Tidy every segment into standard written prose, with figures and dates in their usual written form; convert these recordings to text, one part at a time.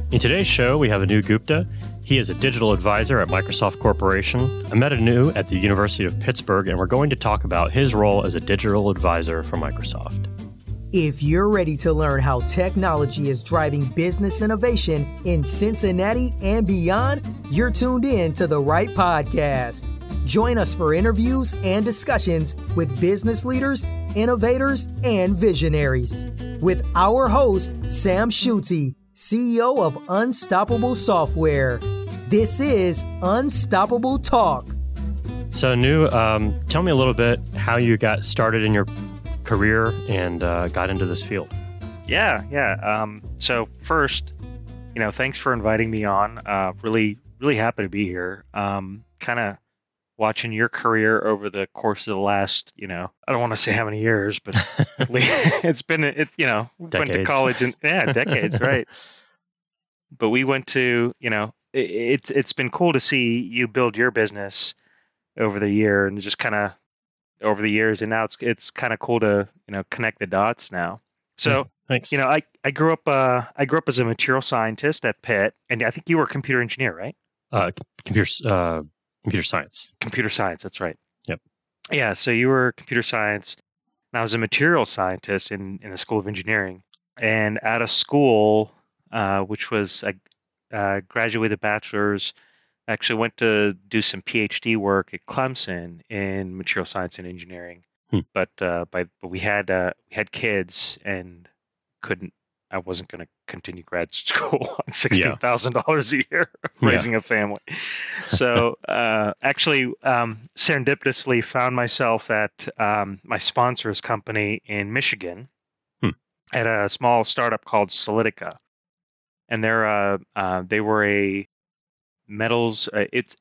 In today's show, we have Anu Gupta. He is a digital advisor at Microsoft Corporation. I met Anu at the University of Pittsburgh, and we're going to talk about his role as a digital advisor for Microsoft. If you're ready to learn how technology is driving business innovation in Cincinnati and beyond, you're tuned in to the right podcast. Join us for interviews and discussions with business leaders, innovators, and visionaries. With our host, Sam Schutte, CEO of Unstoppable Software. This is Unstoppable Talk. So, Anu, tell me a little bit how you got started in your career and got into this field. So first, thanks for inviting me on. Really happy to be here. Kind of watching your career over the course of the last, I don't want to say how many years, but at least went to college and decades, right? But we went to, it's been cool to see you build your business over the year and just kind of over the years, and now it's kind of cool to connect the dots now. So thanks. I grew up as a material scientist at Pitt, and I think you were a computer engineer, right? Computer science. Computer science, that's right. Yep. Yeah, so you were computer science, and I was a material scientist in the School of Engineering. And out of school, which was I graduated bachelor's, actually went to do some PhD work at Clemson in material science and engineering. But we had kids and I wasn't going to continue grad school on $16,000 a year raising a family. So actually, serendipitously found myself at my sponsor's company in Michigan at a small startup called Solidica, and they were a metals.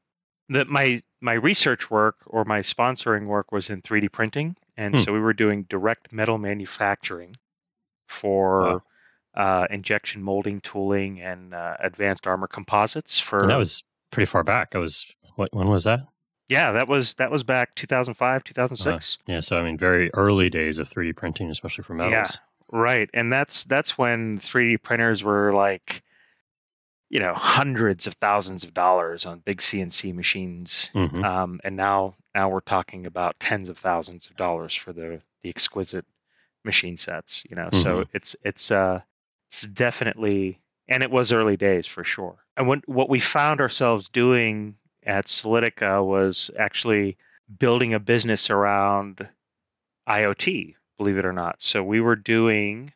My research work or my sponsoring work was in 3D printing, and so we were doing direct metal manufacturing for injection molding tooling and advanced armor composites. And that was pretty far back. When was that? Yeah, that was back 2005, 2006. So very early days of 3D printing, especially for metals. Yeah, right. And that's when 3D printers were like, hundreds of thousands of dollars on big CNC machines. And now we're talking about tens of thousands of dollars for the exquisite machine sets, So it's definitely, and it was early days for sure. And what we found ourselves doing at Solidica was actually building a business around IoT, believe it or not. So we were doing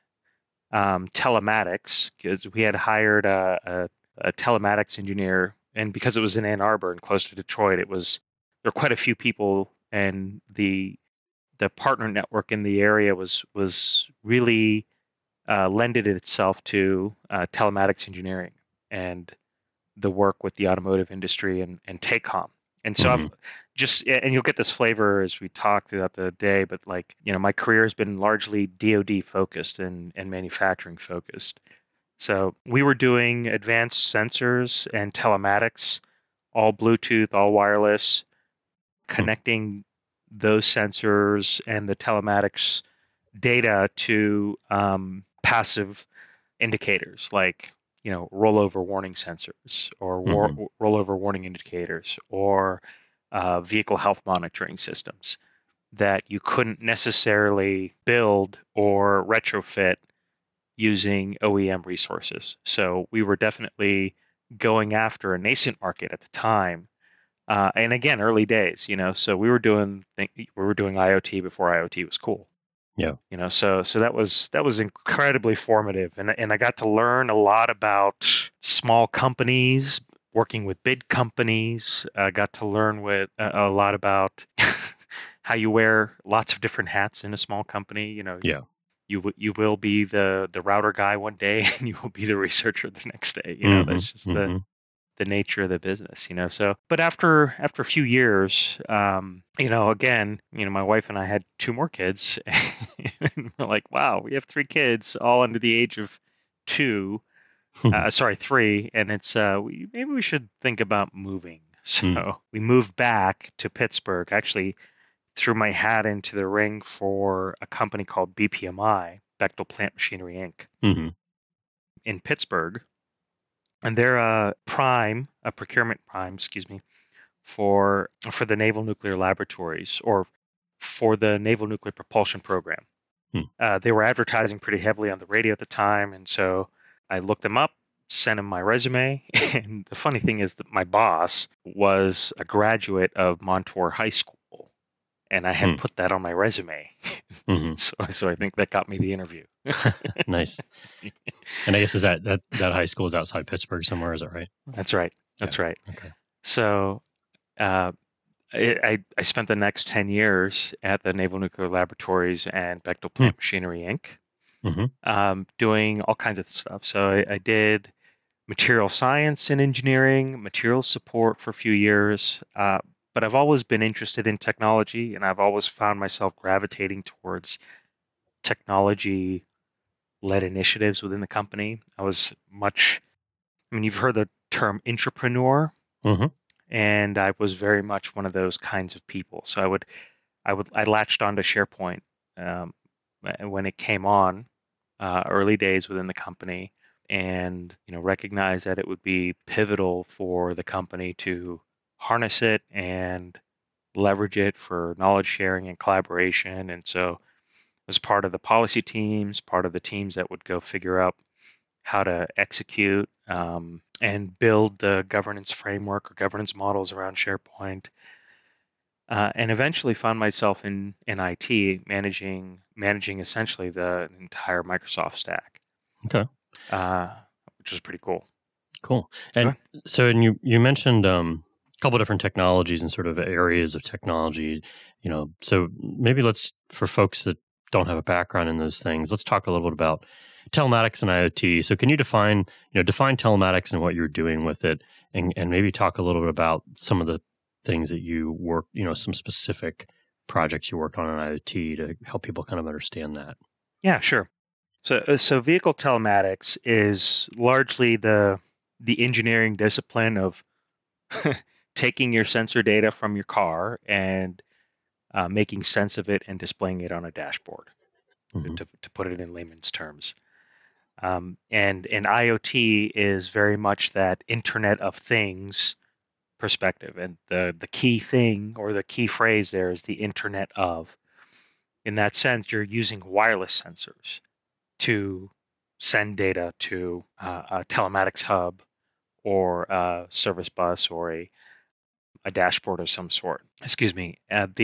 telematics because we had hired a telematics engineer, and because it was in Ann Arbor and close to Detroit, there were quite a few people, and the partner network in the area was really lended itself to telematics engineering and the work with the automotive industry and Tacom. And so I've and you'll get this flavor as we talk throughout the day, but my career has been largely DoD focused and manufacturing focused. So we were doing advanced sensors and telematics, all Bluetooth, all wireless, connecting those sensors and the telematics data to passive indicators like rollover warning sensors or rollover warning indicators or vehicle health monitoring systems that you couldn't necessarily build or retrofit using OEM resources. So we were definitely going after a nascent market at the time. And again, early days, so we were doing IoT before IoT was cool. Yeah. So that was incredibly formative, and I got to learn a lot about small companies working with big companies. I got to learn with a lot about how you wear lots of different hats in a small company. You will be the router guy one day, and you will be the researcher the next day. That's just the nature of the business, So, but after a few years, again, my wife and I had 2 more kids, and we're like, wow, we have 3 kids, all under the age of 2, 3, and it's maybe we should think about moving. So we moved back to Pittsburgh. Actually, threw my hat into the ring for a company called BPMI, Bechtel Plant Machinery Inc. In Pittsburgh. and they're a procurement prime, excuse me, for the Naval Nuclear Laboratories, or for the Naval Nuclear Propulsion Program. They were advertising pretty heavily on the radio at the time, and so I looked them up, sent them my resume, and the funny thing is that my boss was a graduate of Montour High School, and I had put that on my resume. So I think that got me the interview. Nice. And I guess is that high school is outside Pittsburgh somewhere, is that right? That's right. That's right. Okay. So I spent the next 10 years at the Naval Nuclear Laboratories and Bechtel Plant Machinery, Inc., doing all kinds of stuff. So I did material science and engineering, material support for a few years, but I've always been interested in technology, and I've always found myself gravitating towards technology-led initiatives within the company. You've heard the term intrapreneur. And I was very much one of those kinds of people. So I latched onto SharePoint when it came on, early days within the company, and recognized that it would be pivotal for the company to harness it and leverage it for knowledge sharing and collaboration. And so was part of the policy teams, part of the teams that would go figure out how to execute and build the governance framework or governance models around SharePoint, and eventually found myself in IT managing essentially the entire Microsoft stack. Okay. Which was pretty cool. Cool. And so, you mentioned a couple of different technologies and sort of areas of technology. So maybe for folks that don't have a background in those things, let's talk a little bit about telematics and IoT. So can you define telematics and what you're doing with it, and maybe talk a little bit about some of the things that you work, some specific projects you worked on IoT to help people kind of understand that? Yeah, sure. So vehicle telematics is largely the engineering discipline of taking your sensor data from your car and making sense of it and displaying it on a dashboard, to put it in layman's terms. And IoT is very much that Internet of Things perspective. And the key thing, or the key phrase there, is the Internet of. In that sense, you're using wireless sensors to send data to a telematics hub or a service bus or a dashboard of some sort. Excuse me.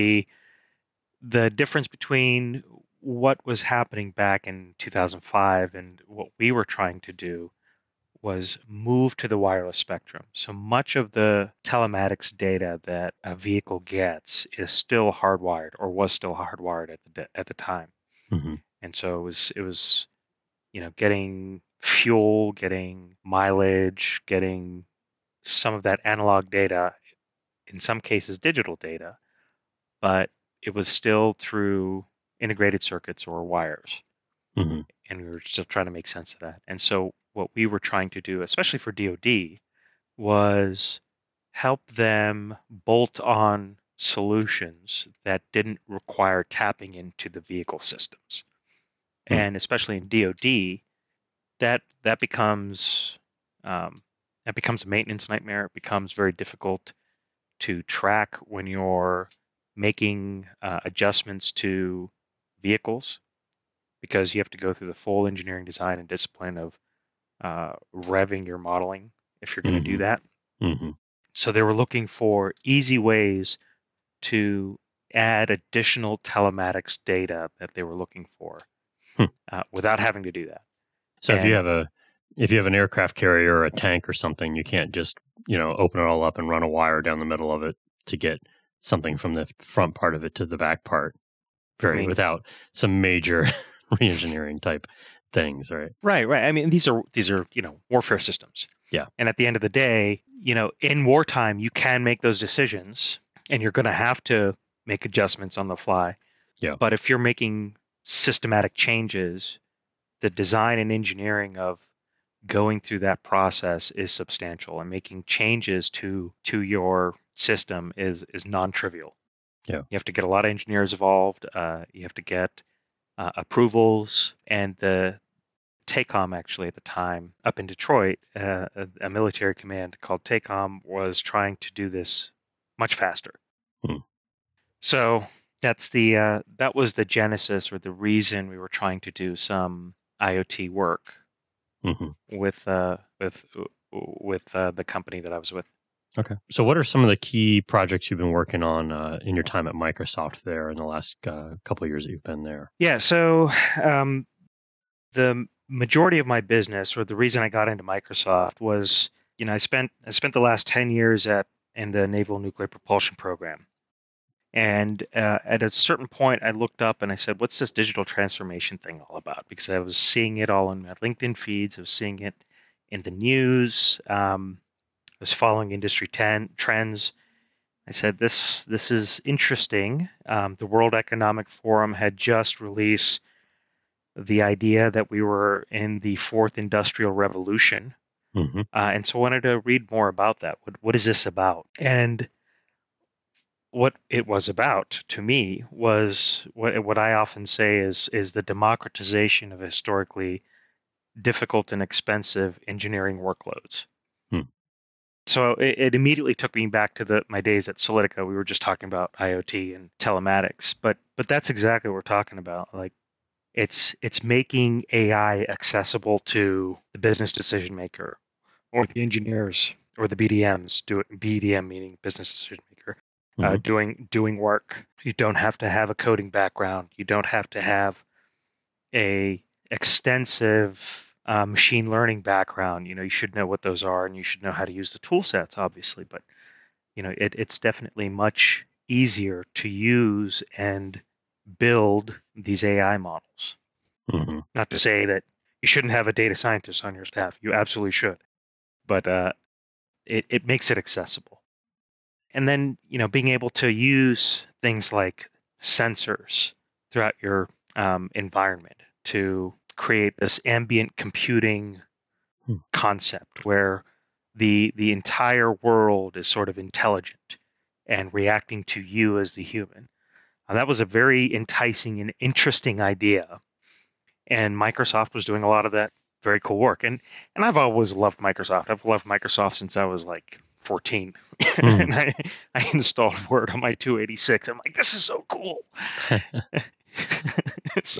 The difference between what was happening back in 2005 and what we were trying to do was move to the wireless spectrum. So much of the telematics data that a vehicle gets is still hardwired, or was still hardwired at the time. And so it was getting fuel, getting mileage, getting some of that analog data, in some cases digital data, but it was still through integrated circuits or wires. And we were still trying to make sense of that. And so what we were trying to do, especially for DoD, was help them bolt on solutions that didn't require tapping into the vehicle systems. And especially in DoD, that becomes a maintenance nightmare. It becomes very difficult to track when you're making adjustments to vehicles, because you have to go through the full engineering design and discipline of revving your modeling if you're going to do that. So they were looking for easy ways to add additional telematics data that they were looking for without having to do that. So if you have an aircraft carrier or a tank or something, you can't just open it all up and run a wire down the middle of it to get something from the front part of it to the back part, without some major re-engineering type things, right? Right. I mean, these are warfare systems. Yeah. And at the end of the day, in wartime, you can make those decisions, and you're going to have to make adjustments on the fly. Yeah. But if you're making systematic changes, the design and engineering of going through that process is substantial, and making changes to your system is non-trivial. Yeah. You have to get a lot of engineers involved. You have to get approvals, and the TACOM, actually, at the time, up in Detroit, a military command called TACOM was trying to do this much faster. Hmm. So that was the genesis or the reason we were trying to do some IoT work with the company that I was with. Okay. So what are some of the key projects you've been working on in your time at Microsoft there in the last couple of years that you've been there? Yeah. So the majority of my business, or the reason I got into Microsoft, was I spent the last 10 years in the Naval Nuclear Propulsion Program. And at a certain point, I looked up and I said, what's this digital transformation thing all about? Because I was seeing it all in my LinkedIn feeds. I was seeing it in the news. I was following industry trends. I said, this is interesting. The World Economic Forum had just released the idea that we were in the fourth industrial revolution. And so I wanted to read more about that. What is this about? And what it was about to me was what I often say is the democratization of historically difficult and expensive engineering workloads. So it immediately took me back to my days at Solitica. We were just talking about IoT and telematics, but that's exactly what we're talking about. Like it's making AI accessible to the business decision maker or the engineers or the BDMs. BDM meaning business decision maker. Doing work. You don't have to have a coding background. You don't have to have a extensive machine learning background. You should know what those are, and you should know how to use the tool sets, obviously. But it's definitely much easier to use and build these AI models. Not to say that you shouldn't have a data scientist on your staff. You absolutely should, but it makes it accessible. And then, being able to use things like sensors throughout your environment to create this ambient computing concept where the entire world is sort of intelligent and reacting to you as the human. That was a very enticing and interesting idea. And Microsoft was doing a lot of that very cool work. And I've always loved Microsoft. I've loved Microsoft since I was like 14. And I installed Word on my 286. I'm like, this is so cool. So,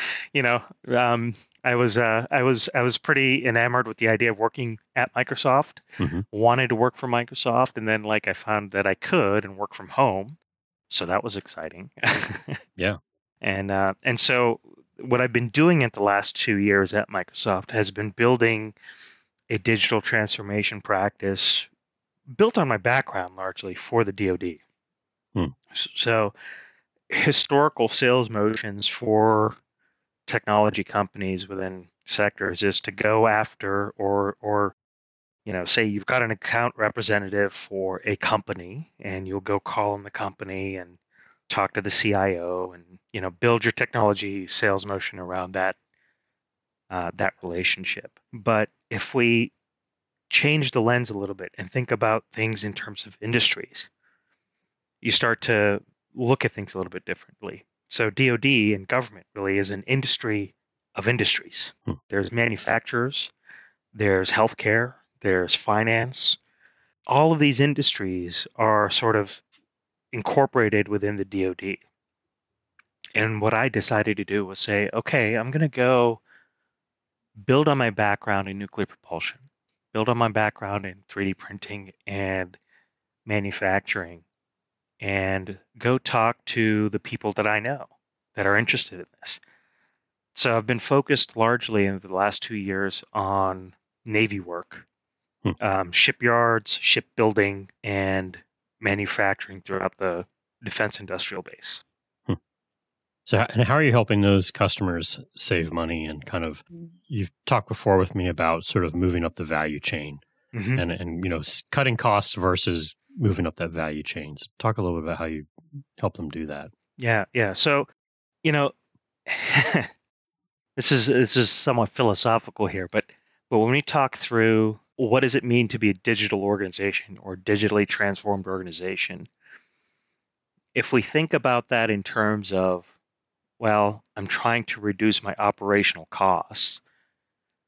I was pretty enamored with the idea of working at Microsoft. Wanted to work for Microsoft, and then I found that I could and work from home. So that was exciting. Yeah. And so what I've been doing in the last 2 years at Microsoft has been building a digital transformation practice built on my background largely for the DoD. So historical sales motions for technology companies within sectors is to go after or say you've got an account representative for a company and you'll go call on the company and talk to the CIO and build your technology sales motion around that relationship. But if we change the lens a little bit and think about things in terms of industries, you start to look at things a little bit differently. So DoD and government really is an industry of industries. There's manufacturers, there's healthcare, there's finance. All of these industries are sort of incorporated within the DoD. And what I decided to do was say, okay, I'm going to go build on my background in nuclear propulsion, build on my background in 3D printing and manufacturing, and go talk to the people that I know that are interested in this. So I've been focused largely in the last 2 years on Navy work, shipyards, shipbuilding, and manufacturing throughout the defense industrial base. So, and how are you helping those customers save money and kind of, you've talked before with me about sort of moving up the value chain and cutting costs versus moving up that value chain. So talk a little bit about how you help them do that. Yeah. So, this is somewhat philosophical here, but when we talk through what does it mean to be a digital organization or digitally transformed organization, if we think about that in terms of, well, I'm trying to reduce my operational costs,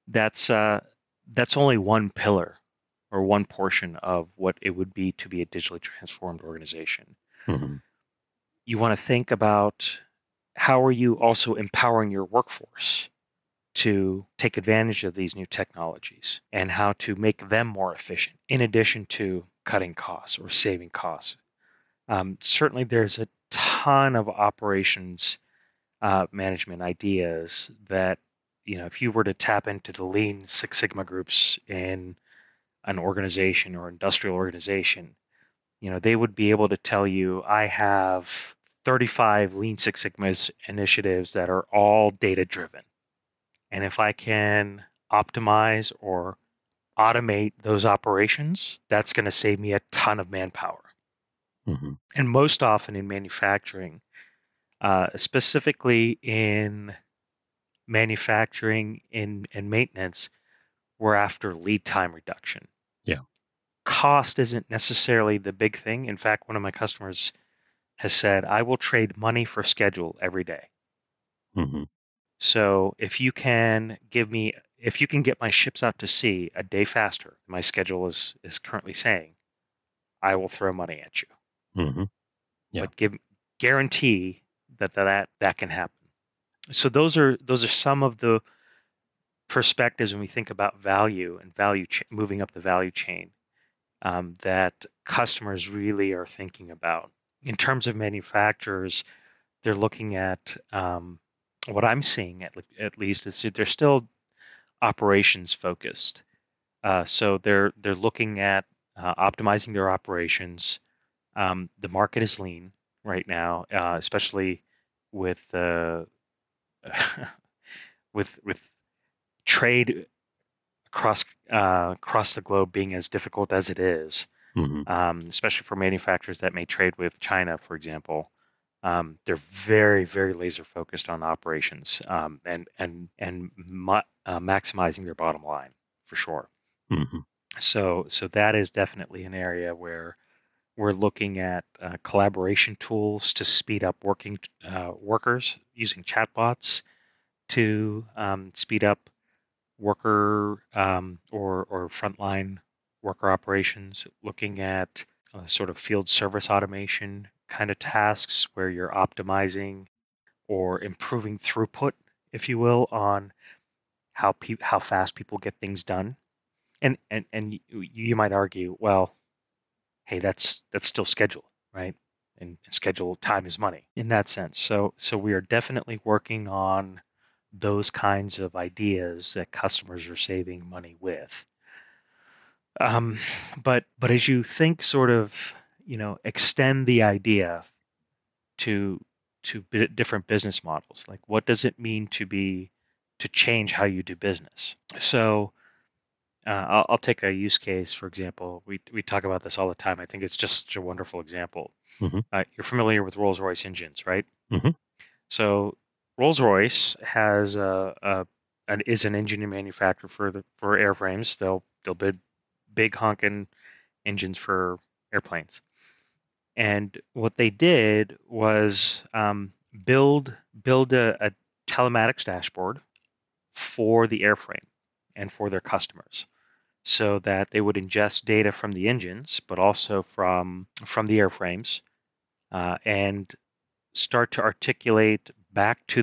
that's only one pillar or one portion of what it would be to be a digitally transformed organization. Mm-hmm. You want to think about how are you also empowering your workforce to take advantage of these new technologies and how to make them more efficient in addition to cutting costs or saving costs. Certainly, there's a ton of operations management ideas that, if you were to tap into the Lean Six Sigma groups in an organization or industrial organization, they would be able to tell you, I have 35 Lean Six Sigma initiatives that are all data driven. And if I can optimize or automate those operations, that's going to save me a ton of manpower. Mm-hmm. And most often in manufacturing, specifically in manufacturing and maintenance, we're after lead time reduction. Yeah. Cost isn't necessarily the big thing. In fact, one of my customers has said, I will trade money for schedule every day. Mm-hmm. So if you can get my ships out to sea a day faster, my schedule is currently saying, I will throw money at you. Mm-hmm. Yeah. But guarantee that can happen. So those are some of the perspectives when we think about value and moving up the value chain that customers really are thinking about. In terms of manufacturers, they're looking at what I'm seeing at least is that they're still operations focused. So they're looking at optimizing their operations. The market is lean right now, especially with with trade across the globe being as difficult as it is, especially for manufacturers that may trade with China, for example. They're very, very laser focused on operations and maximizing their bottom line for sure. Mm-hmm. So that is definitely an area where we're looking at collaboration tools to speed up workers using chatbots to speed up worker or frontline worker operations, looking at sort of field service automation kind of tasks where you're optimizing or improving throughput, if you will, on how fast people get things done. And you might argue, well, hey, that's still schedule, right? And schedule time is money in that sense. So we are definitely working on those kinds of ideas that customers are saving money with. But as you think, sort of, extend the idea to different business models, like what does it mean to change how you do business? So I'll take a use case, for example. We talk about this all the time. I think it's just such a wonderful example. Mm-hmm. You're familiar with Rolls-Royce engines, right? Mm-hmm. So Rolls-Royce is an engine manufacturer for airframes. They'll build big honking engines for airplanes. And what they did was build a telematics dashboard for the airframe and for their customers, so that they would ingest data from the engines, but also from the airframes, and start to articulate back to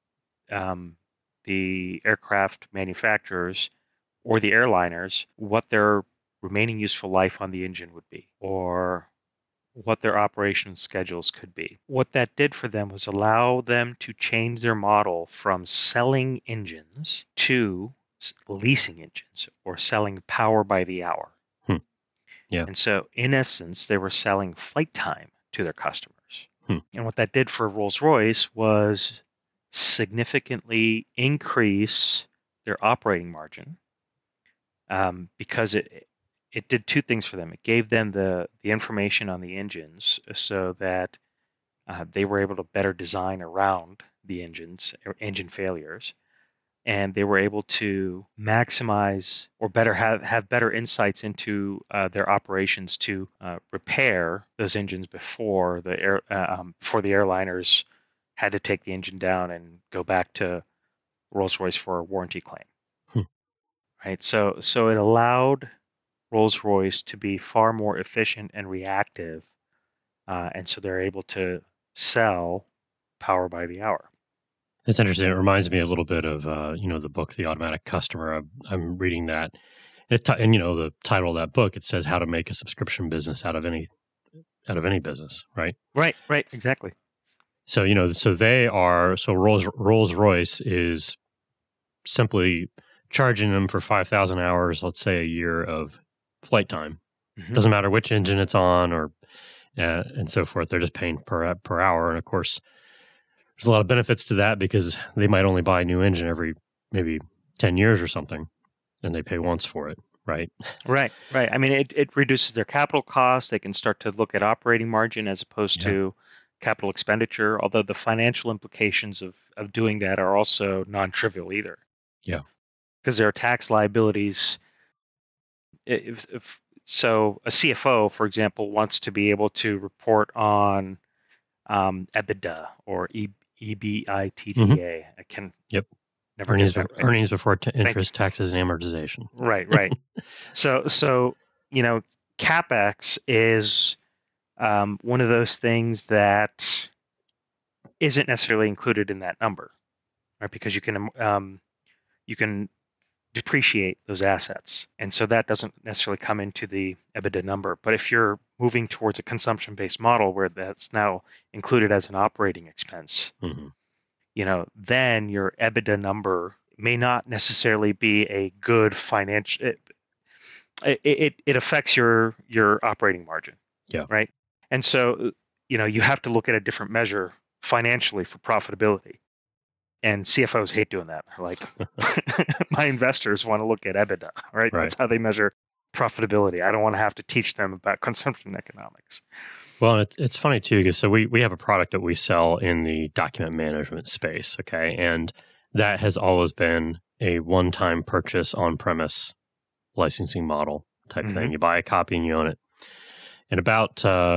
the aircraft manufacturers or the airliners what their remaining useful life on the engine would be, or what their operation schedules could be. What that did for them was allow them to change their model from selling engines to leasing engines or selling power by the hour. Yeah. And so, in essence, they were selling flight time to their customers. And what that did for Rolls-Royce was significantly increase their operating margin, because it did two things for them. It gave them the information on the engines so that they were able to better design around the engines or engine failures, and they were able to maximize or better have better insights into their operations to repair those engines before the airliners had to take the engine down and go back to Rolls-Royce for a warranty claim. right? So it allowed Rolls-Royce to be far more efficient and reactive, and so they're able to sell power by the hour. It's interesting. It reminds me a little bit of the book The Automatic Customer. I'm reading that, and the title of that book, it says how to make a subscription business out of any business, right? Right, exactly. So Rolls-Royce is simply charging them for 5,000 hours, let's say a year of flight time. Mm-hmm. Doesn't matter which engine it's on or and so forth. They're just paying per hour, and of course, there's a lot of benefits to that because they might only buy a new engine every maybe 10 years or something, and they pay once for it, right? Right. I mean, it reduces their capital costs. They can start to look at operating margin as opposed to capital expenditure, although the financial implications of doing that are also non-trivial either. Yeah. Because there are tax liabilities. So a CFO, for example, wants to be able to report on EBITDA or EBITDA. Mm-hmm. I can never earnings before interest, taxes, and amortization. Right. So CapEx is one of those things that isn't necessarily included in that number, right? Because you can depreciate those assets, and so that doesn't necessarily come into the EBITDA number. But if you're moving towards a consumption-based model where that's now included as an operating expense, mm-hmm. Then your EBITDA number may not necessarily be a good financial. It affects your operating margin. Yeah. Right. And so you have to look at a different measure financially for profitability. And CFOs hate doing that. They're like, my investors want to look at EBITDA, right? That's how they measure profitability. I don't want to have to teach them about consumption economics. Well, it's funny too, because so we have a product that we sell in the document management space, okay? And that has always been a one-time purchase on-premise licensing model type Mm-hmm. thing. You buy a copy and you own it. And about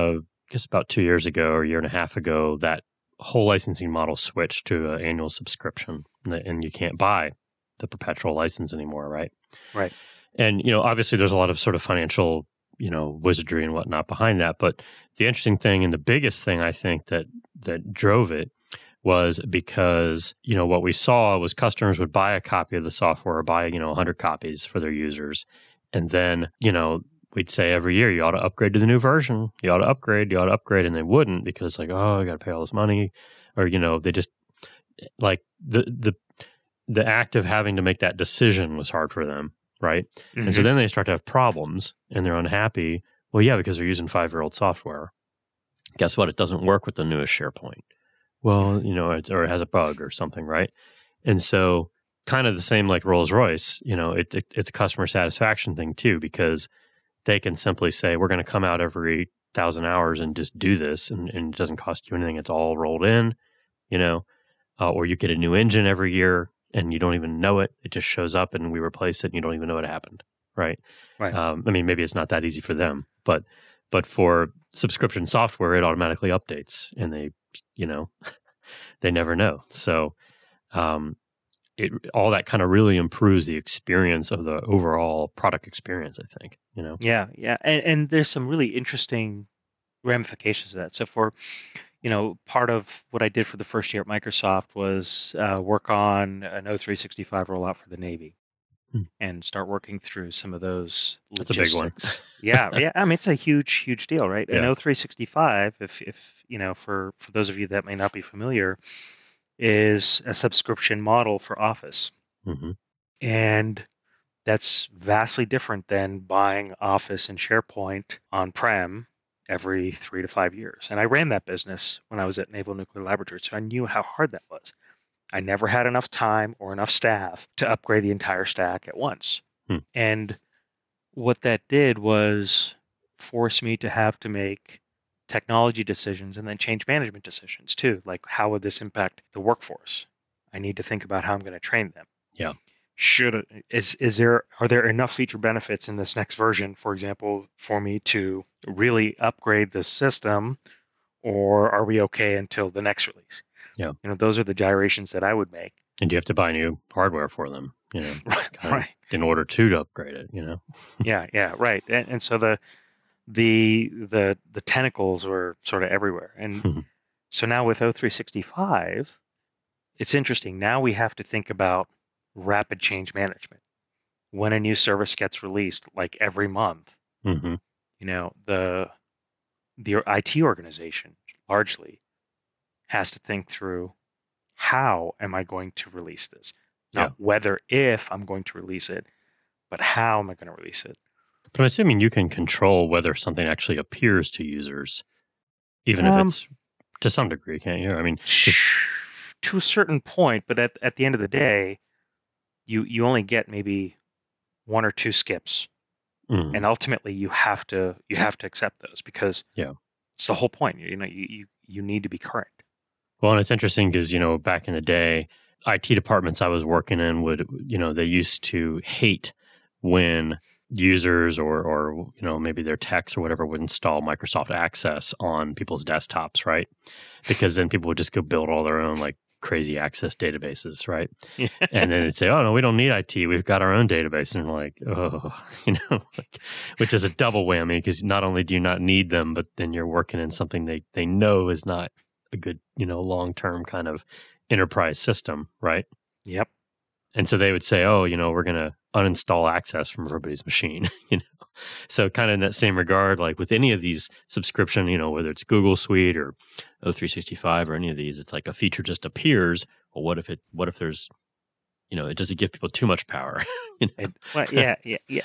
2 years ago or a year and a half ago, that whole licensing model switched to an annual subscription, and you can't buy the perpetual license anymore, right? Right. And obviously there's a lot of sort of financial wizardry and whatnot behind that, but the interesting thing and the biggest thing I think that drove it was because what we saw was customers would buy a copy of the software or buy 100 copies for their users, and then we'd say every year, you ought to upgrade to the new version. You ought to upgrade. And they wouldn't because I got to pay all this money. Or, they just like the act of having to make that decision was hard for them. Right. Mm-hmm. And so then they start to have problems and they're unhappy. Well, yeah, because they're using 5-year-old software. Guess what? It doesn't work with the newest SharePoint. Well, or it has a bug or something. Right. And so kind of the same like Rolls-Royce, it's a customer satisfaction thing too, because they can simply say, we're going to come out every 1,000 hours and just do this, and it doesn't cost you anything. It's all rolled in, or you get a new engine every year and you don't even know it. It just shows up and we replace it and you don't even know it happened, right? Right. I mean, maybe it's not that easy for them, but for subscription software, it automatically updates and they, they never know. So all that kind of really improves the experience of the overall product experience, I think, Yeah. And there's some really interesting ramifications of that. So for, part of what I did for the first year at Microsoft was work on an O365 rollout for the Navy and start working through some of those logistics. That's a big one. Yeah. I mean, it's a huge deal, right? Yeah. An O365, if for those of you that may not be familiar, is a subscription model for Office. Mm-hmm. And that's vastly different than buying Office and SharePoint on-prem every 3 to 5 years. And I ran that business when I was at Naval Nuclear Laboratory, so I knew how hard that was. I never had enough time or enough staff to upgrade the entire stack at once. And what that did was force me to have to make technology decisions and then change management decisions too. Like, how would this impact the workforce? I need to think about how I'm going to train them. Yeah. Are there enough feature benefits in this next version, for example, for me to really upgrade the system, or are we okay until the next release? Yeah. Those are the gyrations that I would make. And you have to buy new hardware for them, Right. in order to upgrade it, Yeah, right. And so the tentacles were sort of everywhere. And so now with O365, it's interesting. Now we have to think about rapid change management. When a new service gets released, like every month, Mm-hmm. the IT organization largely has to think through, how am I going to release this? Not whether, if I'm going to release it, but how am I going to release it? But I'm assuming you can control whether something actually appears to users, even if it's to some degree, can't you? I mean, to a certain point, but at the end of the day, you only get maybe one or two skips, and ultimately you have to accept those, because it's the whole point. You need to be current. Well, and it's interesting because back in the day, IT departments I was working in would they used to hate when users or maybe their techs or whatever would install Microsoft Access on people's desktops, right? Because then people would just go build all their own like crazy Access databases, right? Yeah. And then they'd say, "Oh no, we don't need IT. We've got our own database." And like, which is a double whammy, because not only do you not need them, but then you're working in something they know is not a good long-term kind of enterprise system, right? Yep. And so they would say, "Oh, we're going to uninstall Access from everybody's machine." So kind of in that same regard, like with any of these subscription, whether it's Google Suite or O365 or any of these, it's like a feature just appears. Well, what if there's, does it give people too much power? Well, yeah.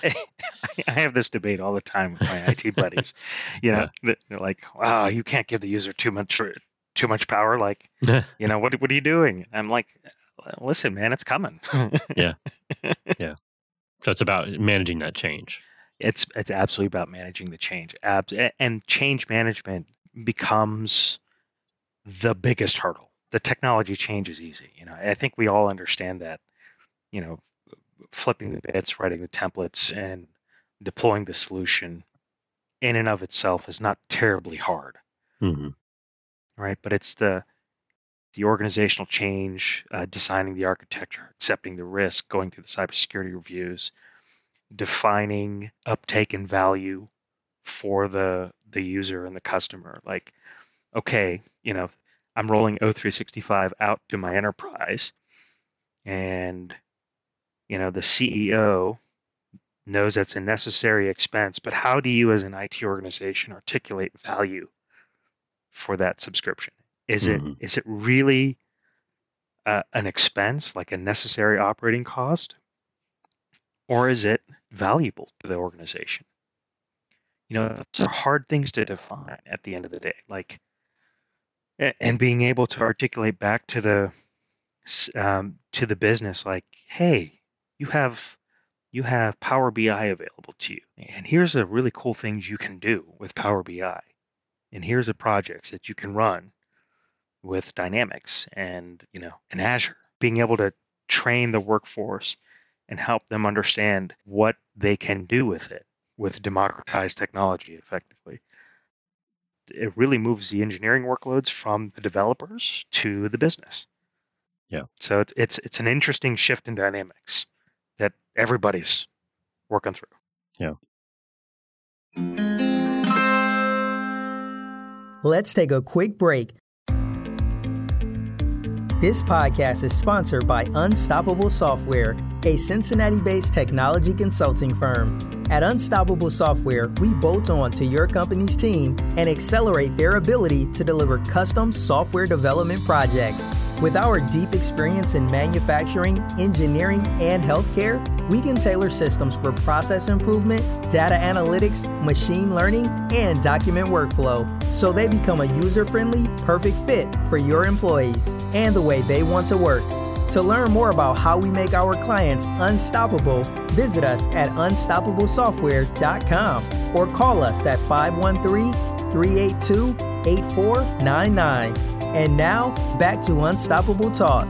I have this debate all the time with my IT buddies. They're like, "Wow, you can't give the user too much power. Like, what are you doing?" I'm like, "Listen, man, it's coming." Yeah. So it's about managing that change. It's absolutely about managing the change. And change management becomes the biggest hurdle. The technology change is easy. I think we all understand that. Flipping the bits, writing the templates, and deploying the solution in and of itself is not terribly hard. Mm-hmm. Right? But it's the organizational change, designing the architecture, accepting the risk, going through the cybersecurity reviews, defining uptake and value for the user and the customer. Like, okay, I'm rolling O365 out to my enterprise, and the CEO knows that's a necessary expense, but how do you as an IT organization articulate value for that subscription? Is it really an expense, like a necessary operating cost, or is it valuable to the organization? Those are hard things to define at the end of the day. Like, and being able to articulate back to the business, like, hey, you have Power BI available to you, and here's the really cool things you can do with Power BI, and here's the projects that you can run with Dynamics and and Azure. Being able to train the workforce and help them understand what they can do with it, with democratized technology effectively. It really moves the engineering workloads from the developers to the business. Yeah. So it's an interesting shift in dynamics that everybody's working through. Yeah. Let's take a quick break. This podcast is sponsored by Unstoppable Software, a Cincinnati-based technology consulting firm. At Unstoppable Software, we bolt on to your company's team and accelerate their ability to deliver custom software development projects. With our deep experience in manufacturing, engineering, and healthcare, we can tailor systems for process improvement, data analytics, machine learning, and document workflow, so they become a user-friendly, perfect fit for your employees and the way they want to work. To learn more about how we make our clients unstoppable, visit us at unstoppablesoftware.com or call us at 513-382-8499. And now, back to Unstoppable Talk.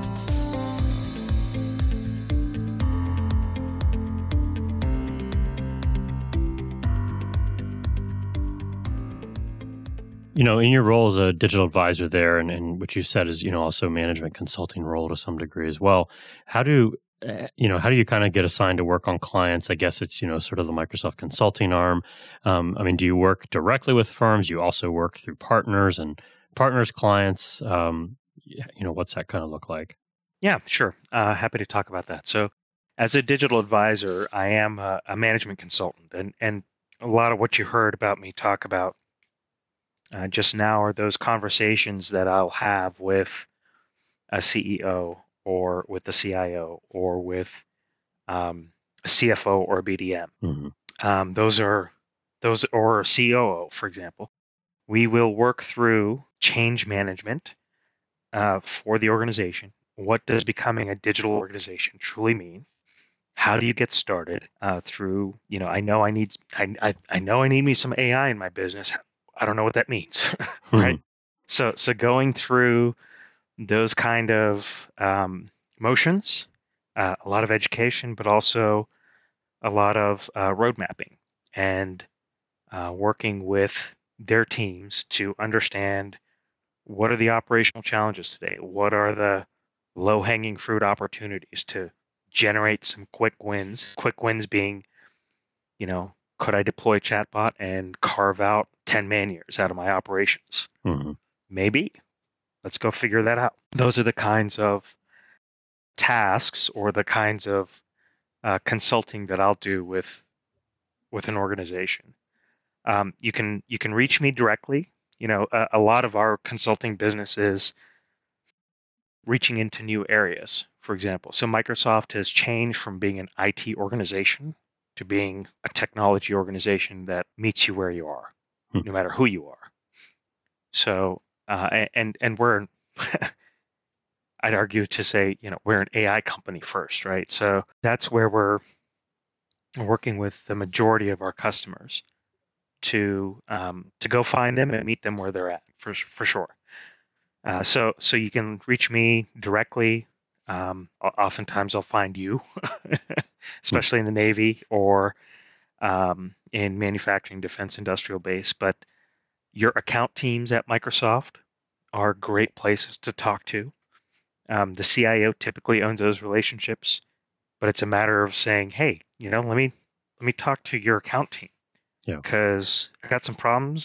In your role as a digital advisor there, and what you said is, also management consulting role to some degree as well. How do how do you kind of get assigned to work on clients? I guess it's, sort of the Microsoft consulting arm. Do you work directly with firms? You also work through partners and partners' clients. What's that kind of look like? Yeah, sure. Happy to talk about that. So as a digital advisor, I am a management consultant. And a lot of what you heard about me talk about just now are those conversations that I'll have with a CEO or with the CIO or with a CFO or a BDM. Mm-hmm. Those or COO, for example. We will work through change management for the organization. What does becoming a digital organization truly mean? How do you get started through, I know I need me some AI in my business. I don't know what that means, right? So going through those kind of motions, a lot of education, but also a lot of road mapping and working with their teams to understand what are the operational challenges today? What are the low-hanging fruit opportunities to generate some quick wins? Quick wins being, could I deploy chatbot and carve out 10 man years out of my operations? Mm-hmm. Maybe. Let's go figure that out. Those are the kinds of tasks or the kinds of consulting that I'll do with an organization. You can reach me directly. A lot of our consulting business is reaching into new areas, for example. So Microsoft has changed from being an IT organization to being a technology organization that meets you where you are, no matter who you are. So, and we're, I'd argue to say, we're an AI company first, right? So that's where we're working with the majority of our customers to go find them and meet them where they're at, for sure. So you can reach me directly. Oftentimes I'll find you, especially in the Navy or in manufacturing, defense, industrial base. But your account teams at Microsoft are great places to talk to. The CIO typically owns those relationships, but it's a matter of saying, hey, let me talk to your account team. Yeah. Because I got some problems.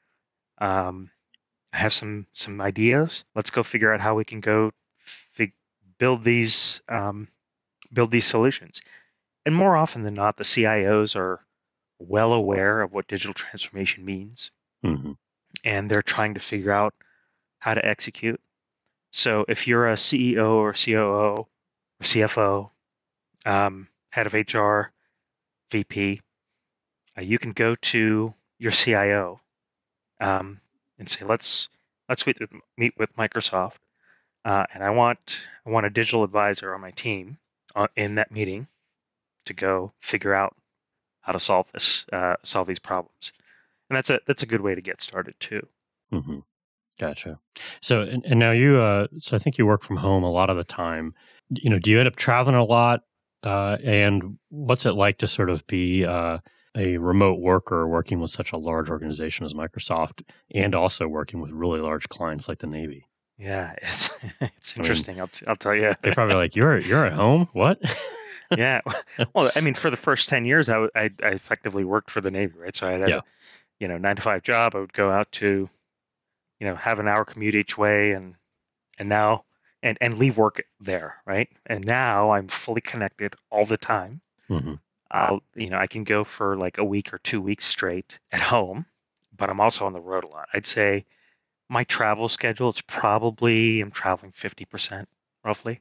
I have some ideas. Let's go figure out how we can go build these solutions. And more often than not, the CIOs are well aware of what digital transformation means, and they're trying to figure out how to execute. So if you're a CEO or COO or CFO, head of HR, VP, you can go to your CIO and say, let's meet with Microsoft, and I want a digital advisor on my team in that meeting to go figure out how to solve these problems, and that's a good way to get started too. Mm-hmm. Gotcha. So and now you so I think you work from home a lot of the time. Do you end up traveling a lot? And what's it like to sort of be a remote worker working with such a large organization as Microsoft and also working with really large clients like the Navy? Yeah, it's interesting. I'll tell you. They're probably like, you're at home? What? Yeah. Well, for the first 10 years, I effectively worked for the Navy, right? So I had a 9-to-5 job. I would go out to, have an hour commute each way, and now and leave work there, right? And now I'm fully connected all the time. Mm-hmm. I can go for like a week or 2 weeks straight at home, but I'm also on the road a lot. I'd say my travel schedule, I'm traveling 50% roughly.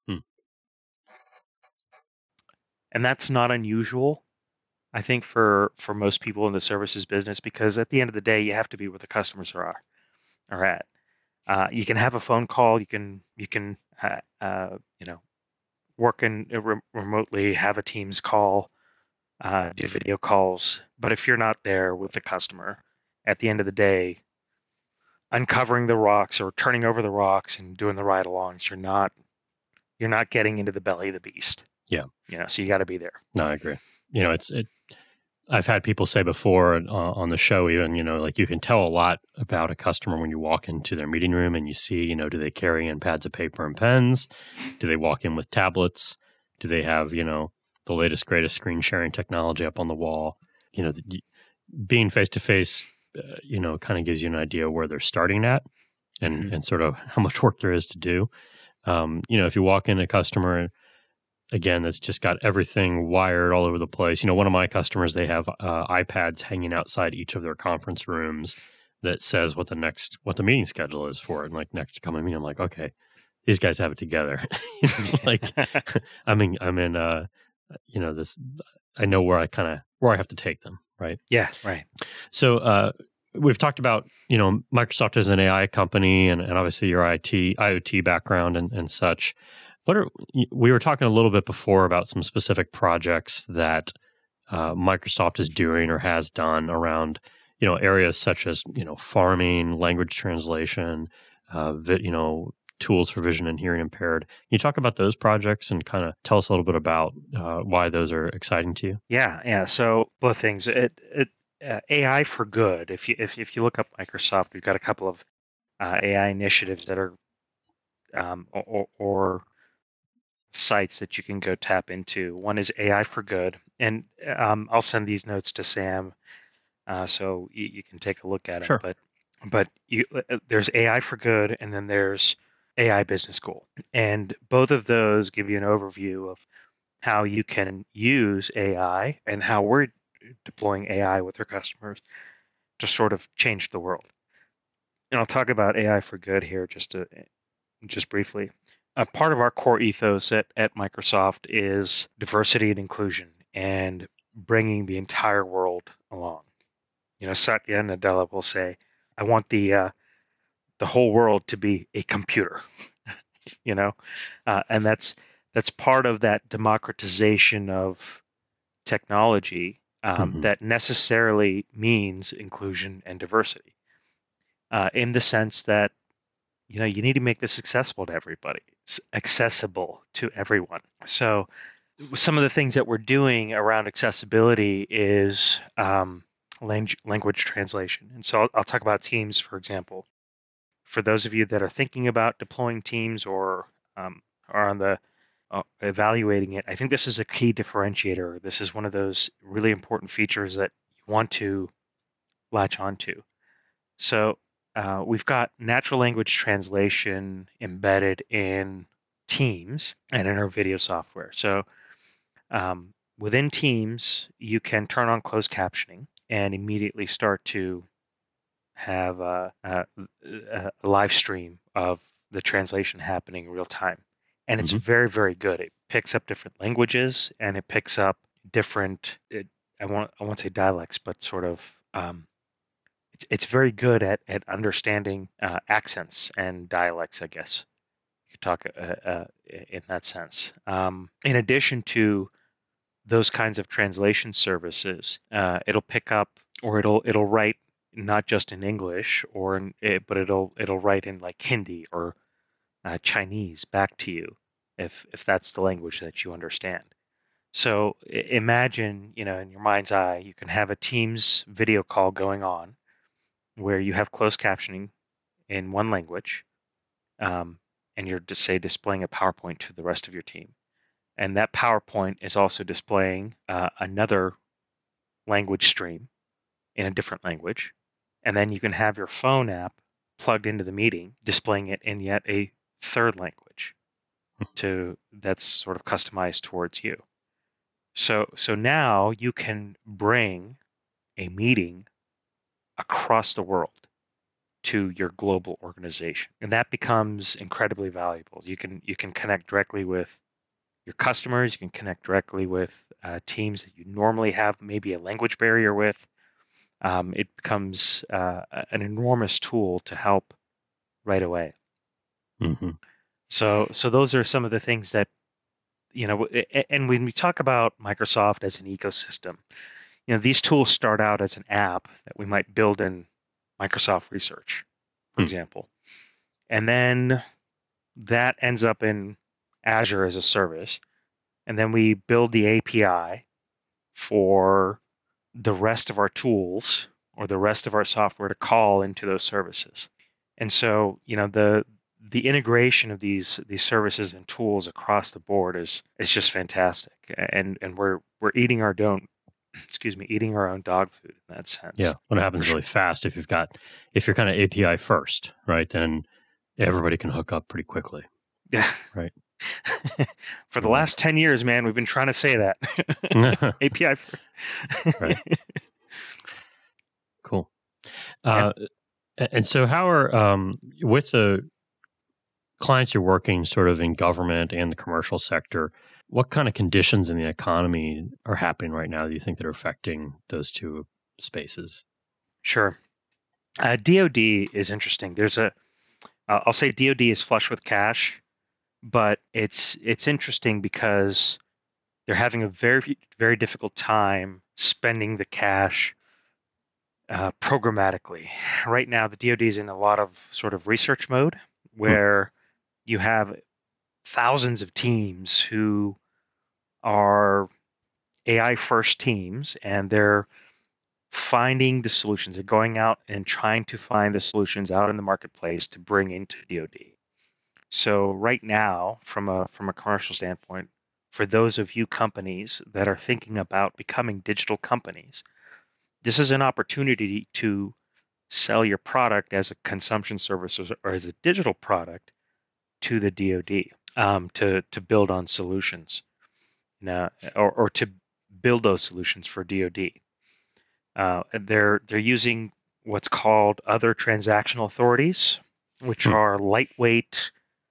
And that's not unusual, I think, for most people in the services business, because at the end of the day, you have to be where the customers are at. You can have a phone call, you can work remotely, have a Teams call, do video calls. But if you're not there with the customer, at the end of the day, uncovering the rocks or turning over the rocks and doing the ride-alongs, you're not getting into the belly of the beast. Yeah. So you got to be there. No, I agree. I've had people say before on the show, even, like you can tell a lot about a customer when you walk into their meeting room and you see, do they carry in pads of paper and pens? Do they walk in with tablets? Do they have, the latest, greatest screen sharing technology up on the wall? Being face to face, kind of gives you an idea where they're starting at and sort of how much work there is to do. If you walk in a customer, again, that's just got everything wired all over the place. One of my customers, they have iPads hanging outside each of their conference rooms that says what the meeting schedule is for it. And like next coming meeting, I'm like, okay, these guys have it together. Like I'm in this, I know where I have to take them. Right. Yeah. Right. So, we've talked about, Microsoft as an AI company and obviously your IoT background and such. We were talking a little bit before about some specific projects that Microsoft is doing or has done around, areas such as, farming, language translation, tools for vision and hearing impaired. Can you talk about those projects and kind of tell us a little bit about why those are exciting to you? Yeah. So both things. AI for good. If you look up Microsoft, we've got a couple of AI initiatives that are or sites that you can go tap into. One is AI for Good, and I'll send these notes to Sam, so you can take a look at Sure. it. But there's AI for Good, and then there's AI Business School, and both of those give you an overview of how you can use AI and how we're deploying AI with our customers to sort of change the world. And I'll talk about AI for Good here just briefly. Part of our core ethos at Microsoft is diversity and inclusion and bringing the entire world along. Satya Nadella will say, "I want the whole world to be a computer," and that's part of that democratization of technology that necessarily means inclusion and diversity, in the sense that you need to make this accessible to everybody, accessible to everyone. So some of the things that we're doing around accessibility is language translation. And so I'll talk about Teams, for example. For those of you that are thinking about deploying Teams or are on the evaluating it, I think this is a key differentiator. This is one of those really important features that you want to latch onto. So we've got natural language translation embedded in Teams and in our video software. So within Teams, you can turn on closed captioning and immediately start to have a live stream of the translation happening in real time. And it's very, very good. It picks up different languages and it picks up different, I won't say dialects, but sort of it's very good at understanding accents and dialects, I guess. You could talk in that sense. In addition to those kinds of translation services, it'll pick up or it'll write not just in English but it'll write in like Hindi or Chinese back to you if that's the language that you understand. So imagine, in your mind's eye, you can have a Teams video call going on where you have closed captioning in one language, and you're displaying a PowerPoint to the rest of your team. And that PowerPoint is also displaying another language stream in a different language. And then you can have your phone app plugged into the meeting, displaying it in yet a third language that's sort of customized towards you. So now you can bring a meeting across the world to your global organization, and that becomes incredibly valuable. You can connect directly with your customers. You can connect directly with teams that you normally have maybe a language barrier with. It becomes an enormous tool to help right away. So those are some of the things that and when we talk about Microsoft as an ecosystem, these tools start out as an app that we might build in Microsoft Research, for example. And then that ends up in Azure as a service. And then we build the API for the rest of our tools or the rest of our software to call into those services. And so, the integration of these services and tools across the board is just fantastic, and we're eating our eating our own dog food in that sense. Yeah, when it happens really fast, if you're kind of API first, right, then everybody can hook up pretty quickly. Yeah, right. For the last 10 years, man, we've been trying to say that. API first. Right. Cool. And so how are, with the clients you're working sort of in government and the commercial sector, what kind of conditions in the economy are happening right now, do you think, that are affecting those two spaces? Sure. DoD is interesting. I'll say DoD is flush with cash, but it's interesting because they're having a very, very difficult time spending the cash programmatically. Right now, the DoD is in a lot of sort of research mode where you have thousands of teams who are AI first teams, and they're finding the solutions. They're going out and trying to find the solutions out in the marketplace to bring into DoD. So right now, from a commercial standpoint, for those of you companies that are thinking about becoming digital companies, this is an opportunity to sell your product as a consumption service or as a digital product to the DoD, to build on solutions, or to build those solutions for DoD. They're using what's called other transactional authorities, which are lightweight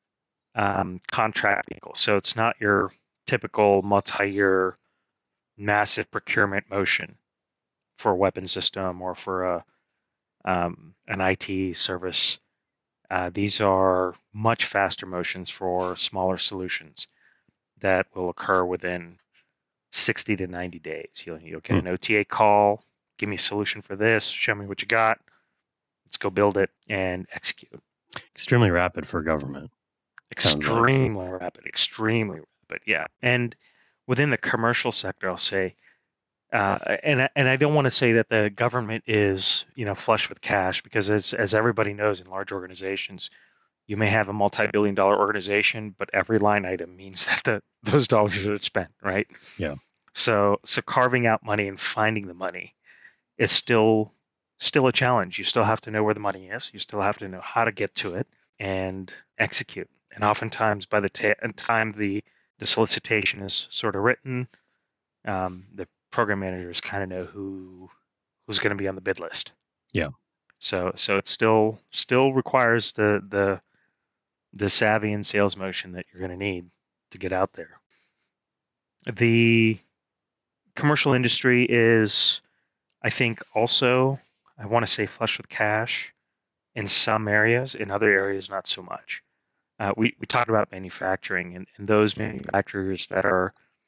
contract vehicles. So it's not your typical multi-year massive procurement motion for a weapon system or for an IT service. These are much faster motions for smaller solutions that will occur within 60 to 90 days. You'll get an OTA call, give me a solution for this, show me what you got, let's go build it and execute. Extremely rapid for government. Extremely rapid, yeah. And within the commercial sector, I'll say, and I don't want to say that the government is, flush with cash, because as everybody knows in large organizations, you may have a multi-billion-dollar organization, but every line item means that those dollars are spent, right? Yeah. So carving out money and finding the money is still a challenge. You still have to know where the money is. You still have to know how to get to it and execute. And oftentimes, by the time the solicitation is sort of written, the program managers kind of know who's going to be on the bid list. Yeah. So it still requires the savvy and sales motion that you're going to need to get out there. The commercial industry is, I think, also, I want to say, flush with cash in some areas. In other areas, not so much. We talked about manufacturing, and those manufacturers that are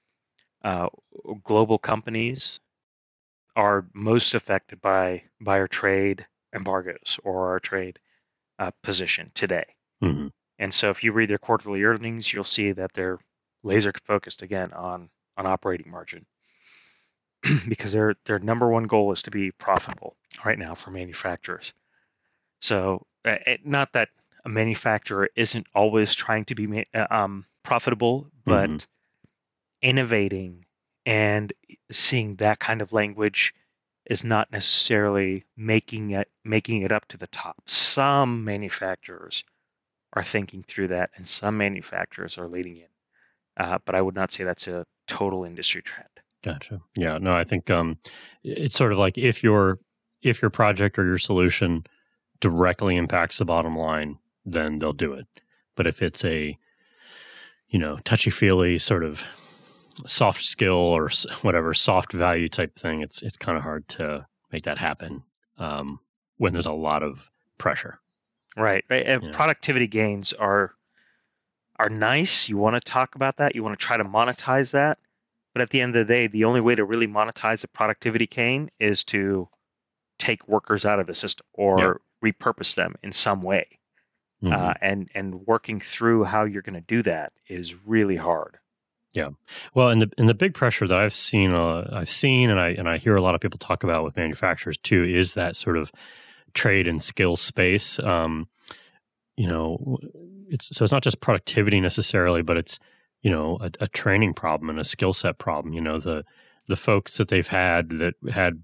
global companies are most affected by our trade embargoes or our trade position today. Mm-hmm. And so if you read their quarterly earnings, you'll see that they're laser focused again on operating margin because their number one goal is to be profitable right now for manufacturers. So not that a manufacturer isn't always trying to be profitable, but innovating and seeing that kind of language is not necessarily making it up to the top. Some manufacturers are thinking through that, and some manufacturers are leading in. But I would not say that's a total industry trend. Gotcha. Yeah. No, I think it's sort of like if your project or your solution directly impacts the bottom line, then they'll do it. But if it's a touchy-feely sort of soft skill or whatever soft value type thing, it's kind of hard to make that happen when there's a lot of pressure. Right. And productivity gains are nice. You want to talk about that. You want to try to monetize that. But at the end of the day, the only way to really monetize a productivity gain is to take workers out of the system or repurpose them in some way. Mm-hmm. And working through how you're going to do that is really hard. Yeah. Well, and the big pressure that I've seen and I hear a lot of people talk about with manufacturers too is that sort of trade and skill space. it's not just productivity necessarily, but it's, a training problem and a skill set problem. The folks that they've had that had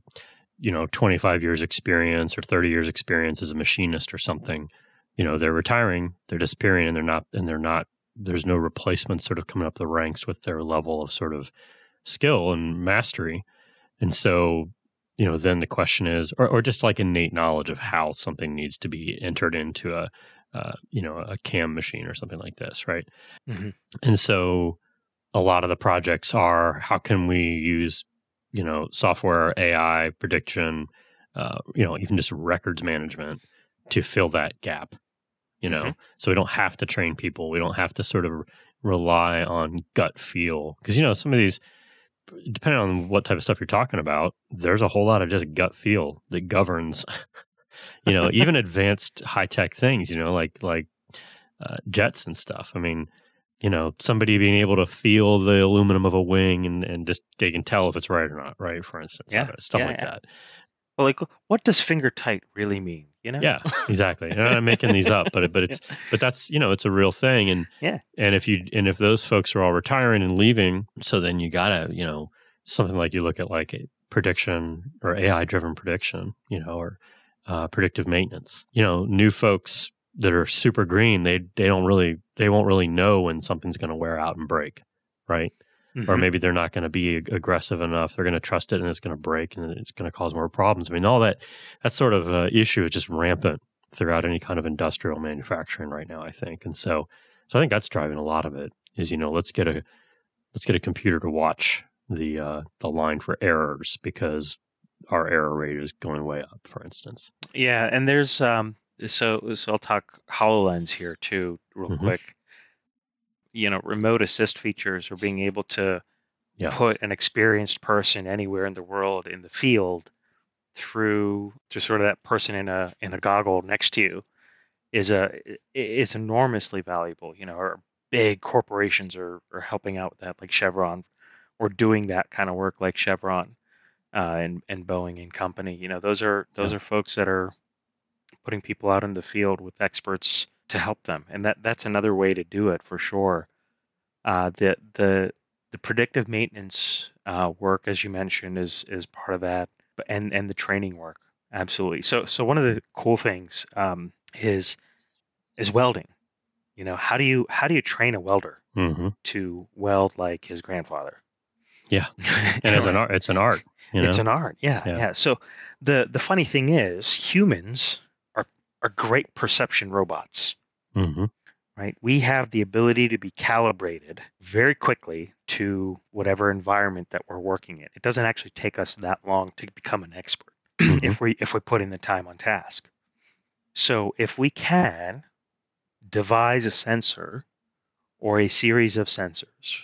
25 years experience or 30 years experience as a machinist or something, they're retiring, they're disappearing, and there's no replacement sort of coming up the ranks with their level of sort of skill and mastery. And so, then the question is, or just like innate knowledge of how something needs to be entered into a CAM machine or something like this, right? Mm-hmm. And so a lot of the projects are, how can we use, software, AI, prediction, even just records management to fill that gap, Mm-hmm. So we don't have to train people. We don't have to sort of rely on gut feel. Because, some of these, depending on what type of stuff you're talking about, there's a whole lot of just gut feel that governs, even advanced high-tech things, like jets and stuff. I mean, somebody being able to feel the aluminum of a wing and just they can tell if it's right or not, right? For instance, stuff like that. Well, like, what does finger tight really mean? Yeah, exactly. And I'm making these up, but that's it's a real thing. And and if those folks are all retiring and leaving, so then you gotta something like you look at like a prediction or AI driven prediction, or predictive maintenance. New folks that are super green, they won't really know when something's going to wear out and break, right? Mm-hmm. Or maybe they're not going to be aggressive enough. They're going to trust it and it's going to break and it's going to cause more problems. I mean, all that sort of issue is just rampant throughout any kind of industrial manufacturing right now, I think. And so I think that's driving a lot of it is, let's get a computer to watch the line for errors because our error rate is going way up, for instance. Yeah. And there's, so I'll talk HoloLens here too, real quick. Remote assist features or being able to put an experienced person anywhere in the world in the field through to sort of that person in a goggle next to you is enormously valuable. Or big corporations are helping out with that, like Chevron, or doing that kind of work like Chevron and Boeing and company. Those are folks that are putting people out in the field with experts to help them, and that's another way to do it for sure. The predictive maintenance work, as you mentioned, is part of that, and the training work, absolutely. So one of the cool things is welding. How do you train a welder to weld like his grandfather? Yeah, and it's an art. It's an art. It's an art. Yeah. So the funny thing is, humans are great perception robots. Mm-hmm. Right? We have the ability to be calibrated very quickly to whatever environment that we're working in. It doesn't actually take us that long to become an expert if we put in the time on task. So if we can devise a sensor or a series of sensors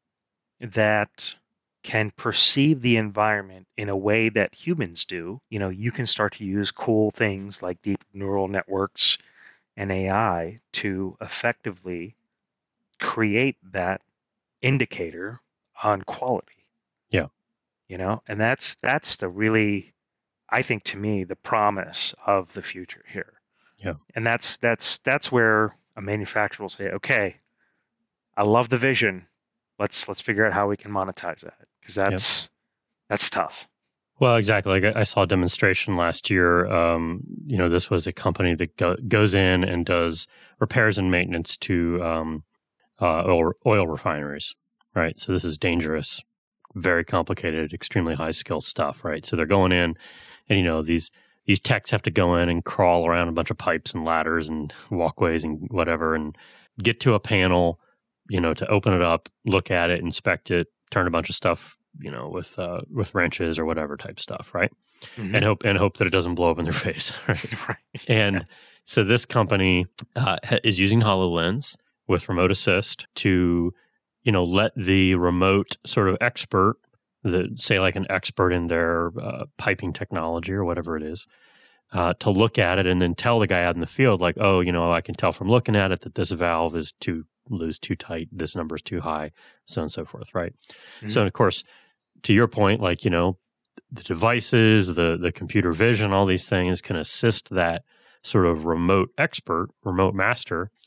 that can perceive the environment in a way that humans do, you can start to use cool things like deep neural networks and AI to effectively create that indicator on quality. Yeah. And that's the really, I think, to me, the promise of the future here. Yeah. And that's where a manufacturer will say, okay, I love the vision. Let's figure out how we can monetize that, because that's tough. Well, exactly. Like I saw a demonstration last year. This was a company that goes in and does repairs and maintenance to oil refineries, right? So this is dangerous, very complicated, extremely high skill stuff, right? So they're going in, and these techs have to go in and crawl around a bunch of pipes and ladders and walkways and whatever, and get to a panel, to open it up, look at it, inspect it, turn a bunch of stuff, with wrenches or whatever type stuff, right? Mm-hmm. And hope that it doesn't blow up in their face, right? Right. And so this company is using HoloLens with remote assist to, let the remote sort of expert, say like an expert in their piping technology or whatever it is, to look at it and then tell the guy out in the field, like, oh, I can tell from looking at it that this valve is too tight, this number is too high, so on and so forth, right? Mm-hmm. So, of course, to your point, like, the devices, the computer vision, all these things can assist that sort of remote expert, remote master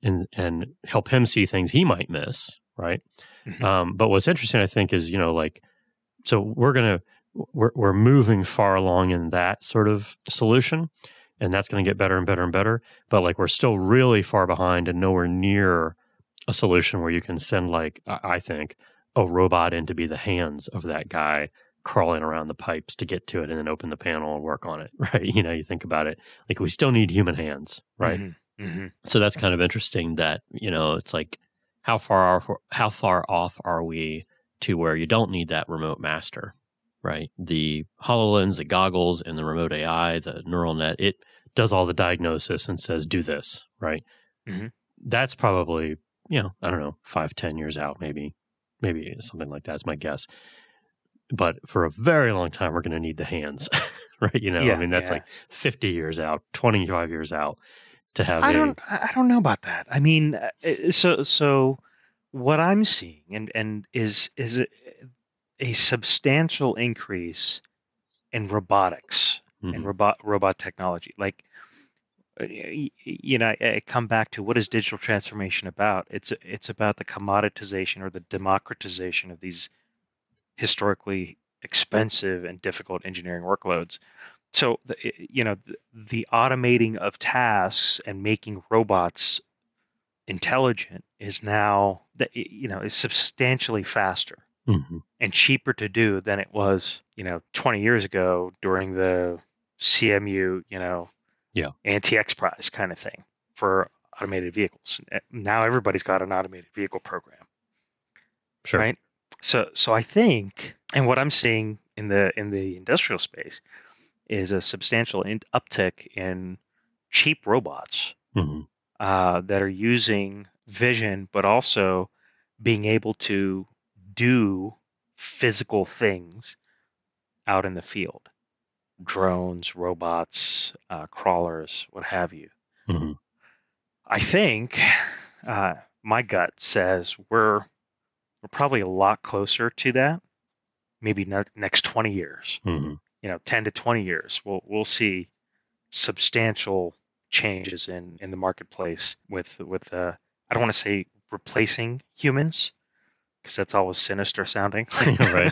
and help him see things he might miss, right? But what's interesting, I think, is, so we're moving far along in that sort of solution, and that's going to get better and better and better. But like, we're still really far behind and nowhere near a solution where you can send, like, I think, a robot in to be the hands of that guy crawling around the pipes to get to it and then open the panel and work on it, right? You think about it, like, we still need human hands, right? So that's kind of interesting that, it's like, how far off are we to where you don't need that remote master, right? The HoloLens, the goggles, and the remote AI, the neural net, it does all the diagnosis and says, do this, right? That's probably, I don't know, 5-10 years out, maybe something like that's my guess. But for a very long time, we're going to need the hands, right? That's like 50 years out, 25 years out to have. I don't know about that. I mean, so what I'm seeing and is a substantial increase in robotics and robot technology. Like, I come back to, what is digital transformation about? It's about the commoditization or the democratization of these historically expensive and difficult engineering workloads. So, the automating of tasks and making robots intelligent is now, is substantially faster and cheaper to do than it was, 20 years ago during the CMU, anti-X Prize kind of thing for automated vehicles. Now everybody's got an automated vehicle program. Sure. Right? So I think, and what I'm seeing in the industrial space is a substantial uptick in cheap robots that are using vision, but also being able to do physical things out in the field. Drones, robots, crawlers, what have you. I think my gut says we're probably a lot closer to that. Maybe next 20 years, 10 to 20 years, we'll see substantial changes in the marketplace with I don't want to say replacing humans, because that's always sinister sounding. Right.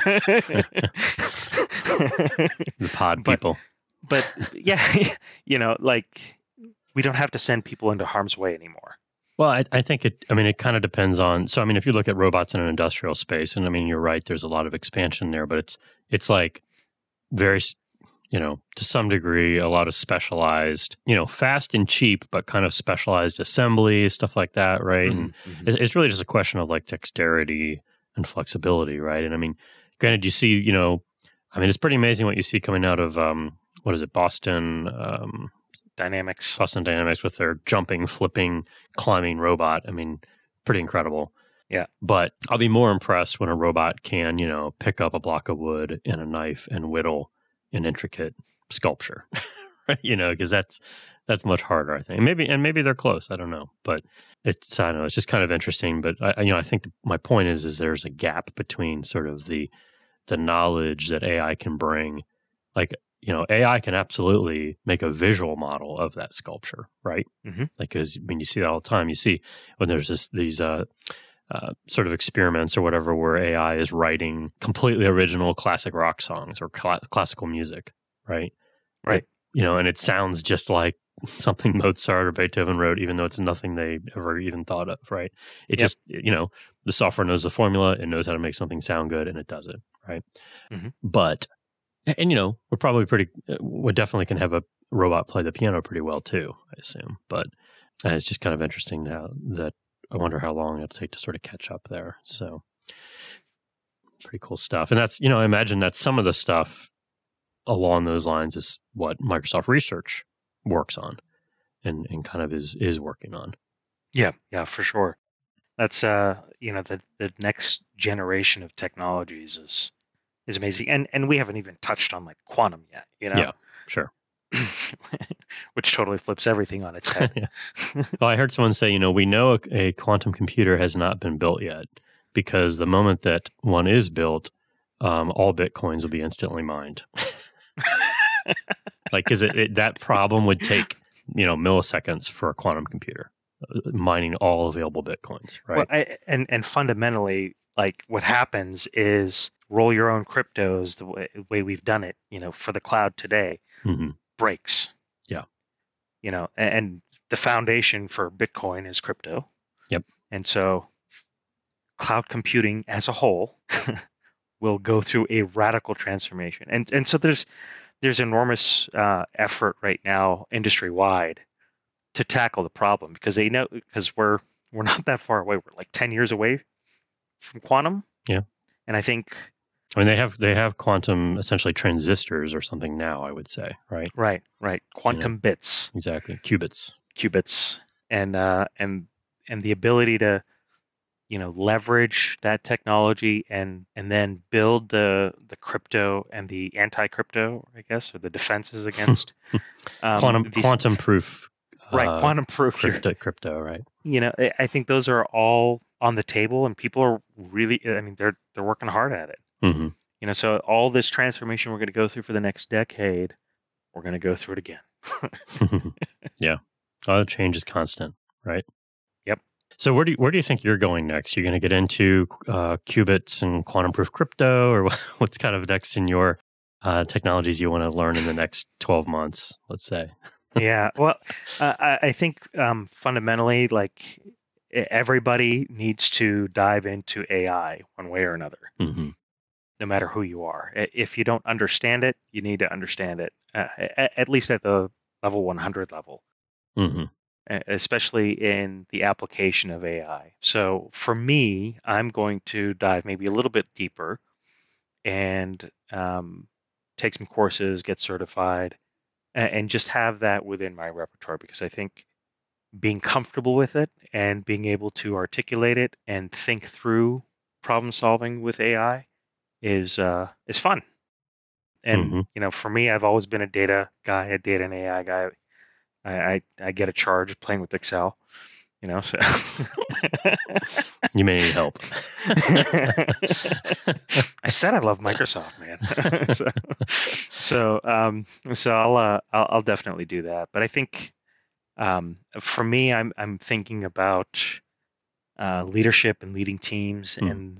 The pod people. But yeah, like, we don't have to send people into harm's way anymore. Well, I think it kind of depends on, so, if you look at robots in an industrial space, and you're right, there's a lot of expansion there, but it's like very, to some degree, a lot of specialized, fast and cheap, but kind of specialized assembly, stuff like that, right? And it's really just a question of, like, dexterity and flexibility, right? And granted, you see, it's pretty amazing what you see coming out of, Boston Dynamics. Boston Dynamics with their jumping, flipping, climbing robot. Pretty incredible. Yeah. But I'll be more impressed when a robot can, pick up a block of wood and a knife and whittle an intricate sculpture, right? Because that's much harder, I think. Maybe they're close. I don't know. But I don't know. It's just kind of interesting. But I think my point is there's a gap between sort of the knowledge that AI can bring, like, AI can absolutely make a visual model of that sculpture, right? Like, because you see that all the time. You see when there's these sort of experiments or whatever where AI is writing completely original classic rock songs or classical music, right? Right. And it sounds just like something Mozart or Beethoven wrote, even though it's nothing they ever even thought of, right? It just, the software knows the formula, it knows how to make something sound good, and it does it, right? But, and we definitely can have a robot play the piano pretty well too, I assume. But it's just kind of interesting now that I wonder how long it'll take to sort of catch up there. So pretty cool stuff. And that's, I imagine that some of the stuff along those lines is what Microsoft Research works on and kind of is working on. Yeah, for sure. That's the next generation of technologies is amazing. And we haven't even touched on, like, quantum yet, Yeah, sure. Which totally flips everything on its head. Yeah. Well, I heard someone say, we know a quantum computer has not been built yet because the moment that one is built, all Bitcoins will be instantly mined. Like, because that problem would take, milliseconds for a quantum computer. mining all available Bitcoins, right? Well, and fundamentally, like what happens is roll your own cryptos the way we've done it, for the cloud today, breaks. Yeah. And the foundation for Bitcoin is crypto. Yep. And so cloud computing as a whole will go through a radical transformation. And so there's enormous effort right now industry wide to tackle the problem because we're not that far away. We're like 10 years away from quantum. Yeah. And I think they have quantum essentially transistors or something now, I would say, right? Right. Quantum bits. Exactly. Qubits. And the ability to leverage that technology and then build the crypto and the anti-crypto, I guess, or the defenses against quantum proof. Right, quantum proof crypto, right? I think those are all on the table, and people are really, they're working hard at it. So all this transformation we're going to go through for the next decade, we're going to go through it again. Yeah, all the change is constant, right? Yep. So where do you think you're going next? You're going to get into qubits and quantum proof crypto, or what's kind of next in your technologies you want to learn in the next 12 months? Let's say. Yeah, well, I think fundamentally, like everybody needs to dive into AI one way or another, no matter who you are. If you don't understand it, you need to understand it, at least at the level 100 level, especially in the application of AI. So for me, I'm going to dive maybe a little bit deeper and take some courses, get certified, and just have that within my repertoire, because I think being comfortable with it and being able to articulate it and think through problem solving with AI is fun. And for me, I've always been a data guy, a data and AI guy. I get a charge playing with Excel, so you may need help. I said I love Microsoft, man. so I'll definitely do that. But I think for me, I'm thinking about leadership and leading teams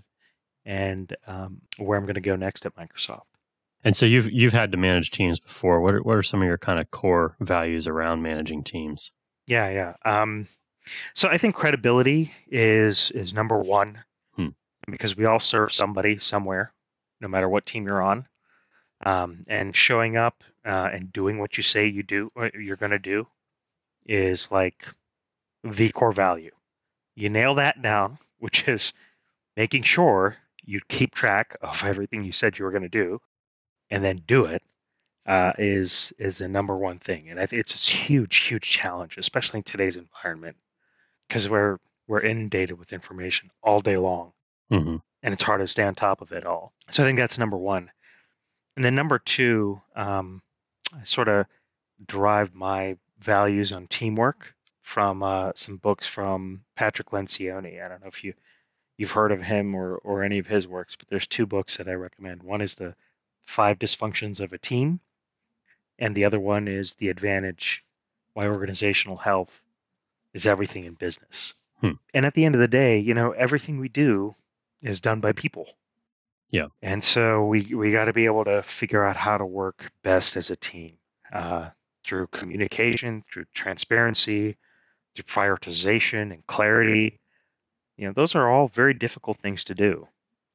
and where I'm going to go next at Microsoft. And so you've had to manage teams before. What are some of your kind of core values around managing teams? Yeah. So I think credibility is number one, because we all serve somebody somewhere, no matter what team you're on, and showing up and doing what you say you're going to do is like the core value. You nail that down, which is making sure you keep track of everything you said you were going to do, and then do it. Is the number one thing, and I think it's a huge challenge, especially in today's environment, because we're inundated with information all day long, and it's hard to stay on top of it all. So I think that's number one. And then number two, I sort of derived my values on teamwork from some books from Patrick Lencioni. I don't know if you've heard of him or any of his works, but there's two books that I recommend. One is The 5 Dysfunctions of a Team, and the other one is The Advantage: Why Organizational Health is Everything in Business. And at the end of the day, everything we do is done by people. Yeah. And so we got to be able to figure out how to work best as a team, through communication, through transparency, through prioritization and clarity. Those are all very difficult things to do.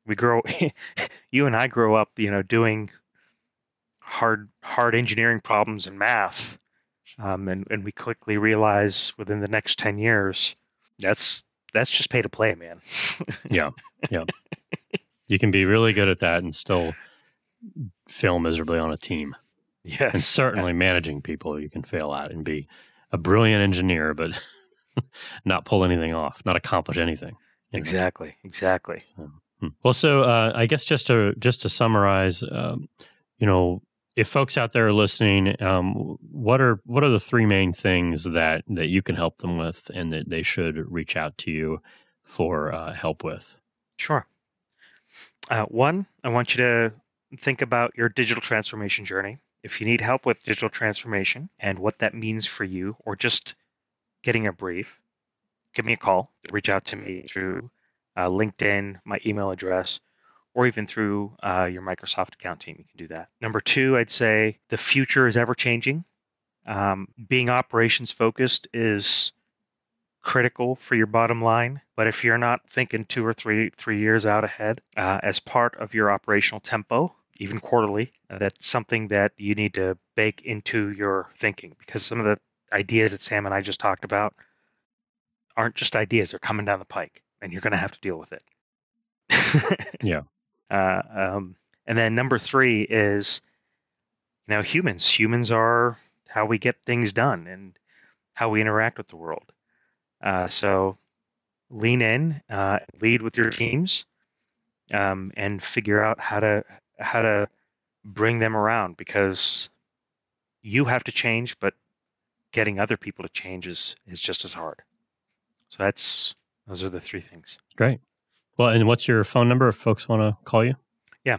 You and I grow up, doing hard engineering problems in math, and we quickly realize within the next 10 years, that's just pay to play, man. Yeah. You can be really good at that and still fail miserably on a team. Yes. And certainly managing people you can fail at and be a brilliant engineer, but not pull anything off, not accomplish anything. Exactly. Well, so I guess just to summarize, if folks out there are listening, what are the three main things that you can help them with, and that they should reach out to you for help with? Sure. One, I want you to think about your digital transformation journey. If you need help with digital transformation and what that means for you, or just getting a brief, give me a call, reach out to me through LinkedIn, my email address, or even through your Microsoft account team. You can do that. Number two, I'd say the future is ever changing. Being operations focused is critical for your bottom line, but if you're not thinking 2 or 3 years out ahead as part of your operational tempo, even quarterly, that's something that you need to bake into your thinking, because some of the ideas that Sam and I just talked about aren't just ideas, they're coming down the pike and you're going to have to deal with it. Yeah. And then number three is, humans are how we get things done and how we interact with the world. So lean in, lead with your teams, and figure out how to bring them around, because you have to change, but getting other people to change is just as hard. So those are the three things. Great. Well, and what's your phone number if folks want to call you? Yeah,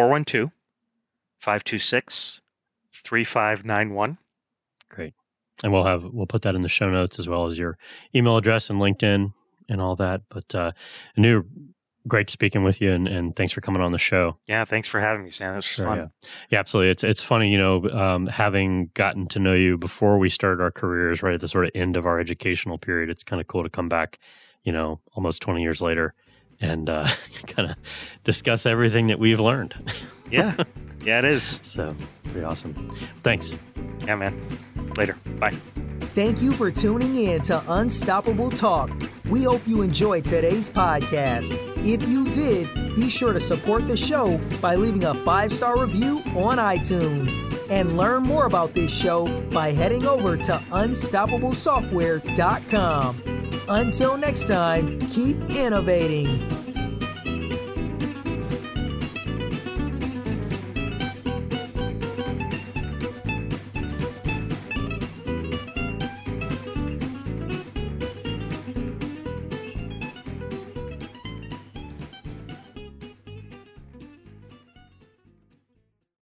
412-526-3591. Great. And we'll put that in the show notes, as well as your email address and LinkedIn and all that. But Anu, great speaking with you, and thanks for coming on the show. Yeah, thanks for having me, Sam. It was fun. Yeah, absolutely. It's funny, having gotten to know you before we started our careers, right at the sort of end of our educational period. It's kind of cool to come back, almost 20 years later, and kind of discuss everything that we've learned. Yeah, it is. So pretty awesome. Thanks. Yeah, man. Later. Bye. Thank you for tuning in to Unstoppable Talk. We hope you enjoyed today's podcast. If you did, be sure to support the show by leaving a 5-star review on iTunes. And learn more about this show by heading over to unstoppablesoftware.com. Until next time, keep innovating.